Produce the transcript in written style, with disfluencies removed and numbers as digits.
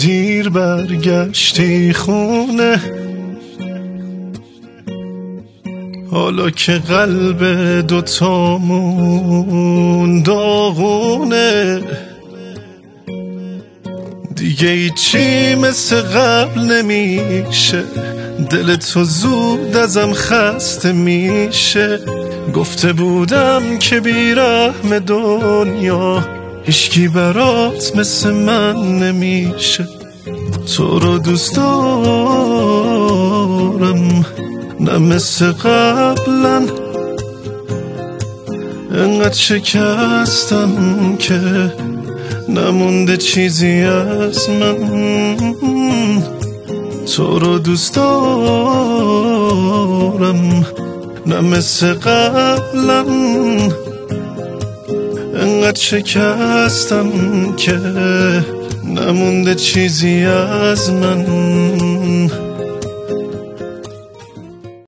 دیر برگشتی خونه، حالا که قلب دوتامون داغونه. دیگه ایچی مثل قبل نمیشه، دل تو زود ازم خسته میشه. گفته بودم که بیرحم دنیا هیچکی برات مثل من نمیشه. تو رو دوست دارم نه مثل قبلا، انقدر شکستم که نمونده چیزی از من. تو رو دوست دارم نه مثل قبلا، انقدر شکستم که نمونده چیزی از من.